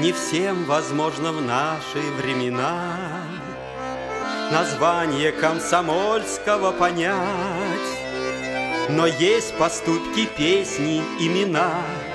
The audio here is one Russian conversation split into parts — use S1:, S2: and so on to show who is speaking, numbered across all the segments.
S1: Не всем возможно в наши времена название комсомольского понять, но есть поступки, песни, имена,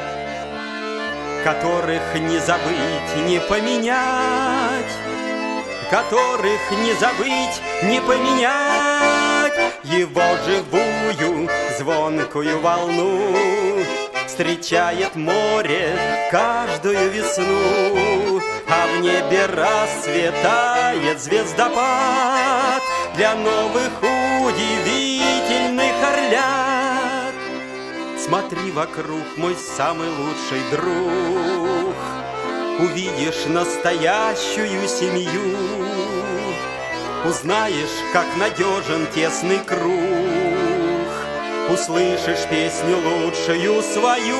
S1: которых не забыть, не поменять, которых не забыть, не поменять. Его живую звонкую волну встречает море каждую весну, а в небе расцветает звездопад для новых удивительных орлят. Смотри вокруг, мой самый лучший друг, увидишь настоящую семью, узнаешь, как надежен тесный круг, услышишь песню лучшую свою,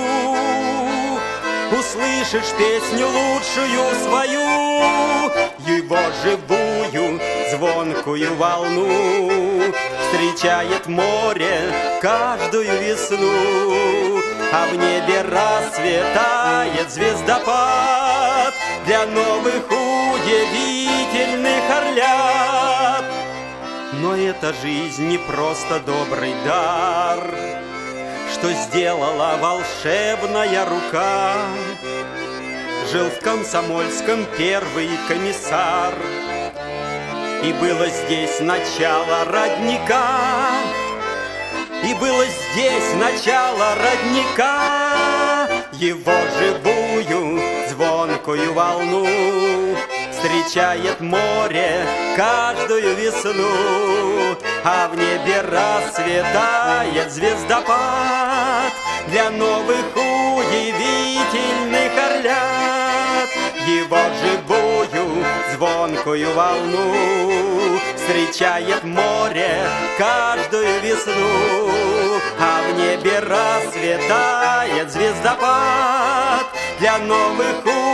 S1: услышишь песню лучшую свою. Его живую звонкую волну встречает море каждую весну, а в небе расцветает звездопад для новых удивительных орлят. Но эта жизнь не просто добрый дар, что сделала волшебная рука. Жил в Комсомольском первый комиссар, и было здесь начало родника, и было здесь начало родника. Его живую звонкую волну встречает море каждую весну, а в небе расцветает звездопад для новых удивительных орлят. Его живую звонкую волну встречает море каждую весну, а в небе расцветает звездопад для новых